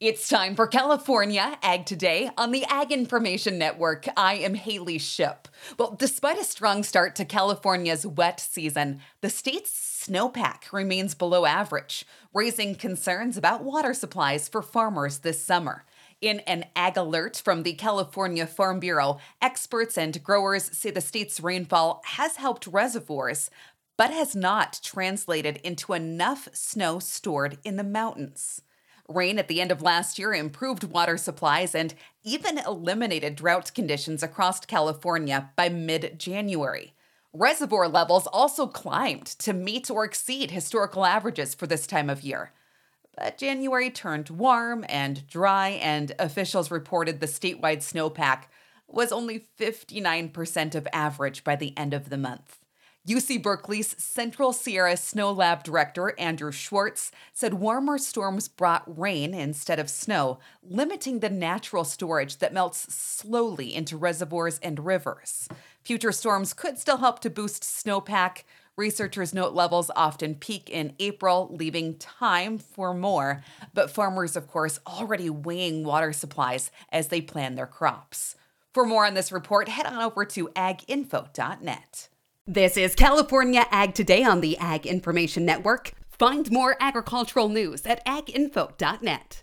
It's time for California Ag Today on the Ag Information Network. I am Haley Ship. Well, despite a strong start to California's wet season, the state's snowpack remains below average, raising concerns about water supplies for farmers this summer. In an ag alert from the California Farm Bureau, experts and growers say the state's rainfall has helped reservoirs, but has not translated into enough snow stored in the mountains. Rain at the end of last year improved water supplies and even eliminated drought conditions across California by mid-January. Reservoir levels also climbed to meet or exceed historical averages for this time of year. But January turned warm and dry, and officials reported the statewide snowpack was only 59% of average by the end of the month. UC Berkeley's Central Sierra Snow Lab director, Andrew Schwartz, said warmer storms brought rain instead of snow, limiting the natural storage that melts slowly into reservoirs and rivers. Future storms could still help to boost snowpack. Researchers note levels often peak in April, leaving time for more. But farmers, of course, already weighing water supplies as they plan their crops. For more on this report, head on over to aginfo.net. This is California Ag Today on the Ag Information Network. Find more agricultural news at aginfo.net.